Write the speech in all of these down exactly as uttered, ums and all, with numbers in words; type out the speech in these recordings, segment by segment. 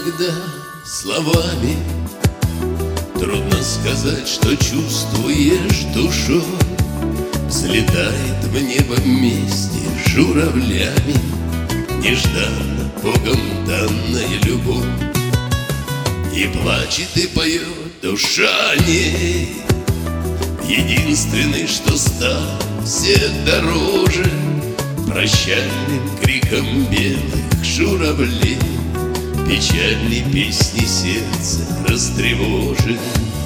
иногда словами трудно сказать, что чувствуешь душой. Взлетает в небо вместе с журавлями нежданно Богом данная любовь. И плачет, и поет душа ней, единственный, что стал всех дороже, прощальным криком белых журавлей, печальной песни сердца растревожит.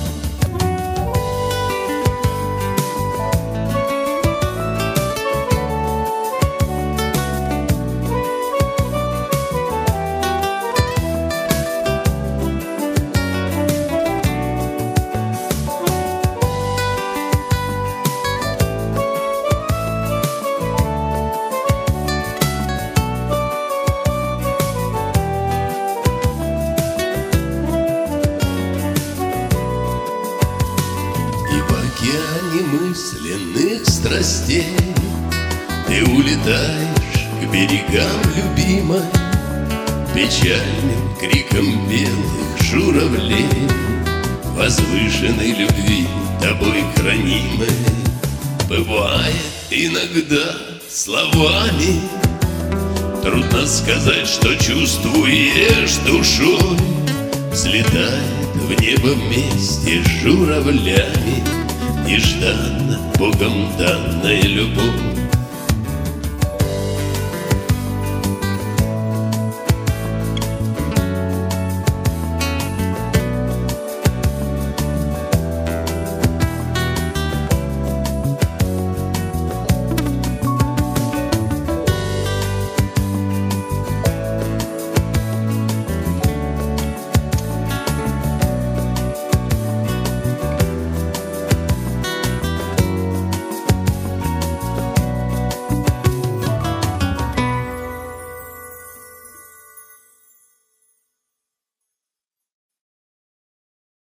В океане мысленных страстей ты улетаешь к берегам любимой, печальным криком белых журавлей, возвышенной любви тобой хранимой. Бывает иногда словами трудно сказать, что чувствуешь душой. Взлетает в небо вместе с журавлями нежданно Богом данная любовь.